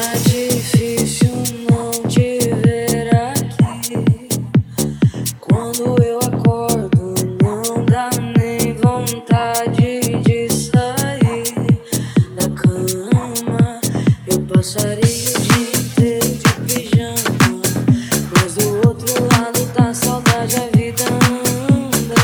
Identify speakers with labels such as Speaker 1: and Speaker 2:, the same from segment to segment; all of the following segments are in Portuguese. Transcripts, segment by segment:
Speaker 1: difícil não te ver aqui. Quando eu acordo, não dá nem vontade de sair da cama. Eu passaria o dia inteiro de pijama, mas do outro lado da saudade a vida anda.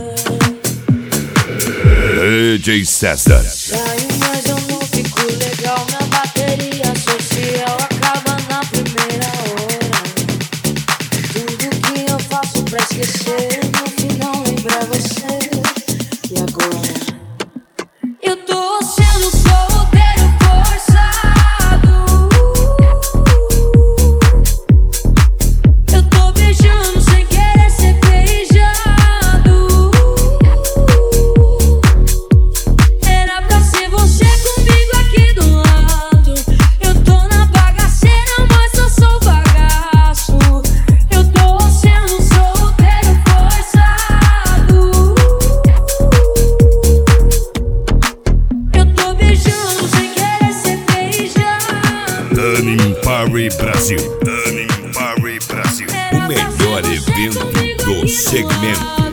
Speaker 2: DJ César.
Speaker 1: Saio, mas eu não fico legal. Minha bateria social acaba na primeira hora. Tudo que eu faço pra esquecer, no final lembra você. E agora? Eu tô sendo solteiro forçado. Eu tô beijando sem querer ser beijado. Era pra ser você comigo aqui do lado. Eu tô na bagaceira, mas eu sou bagaço. Eu tô sendo solteiro forçado. Eu tô beijando sem querer ser beijado.
Speaker 2: Dani Party Brasil. Dani Party Brasil. O melhor evento do segmento.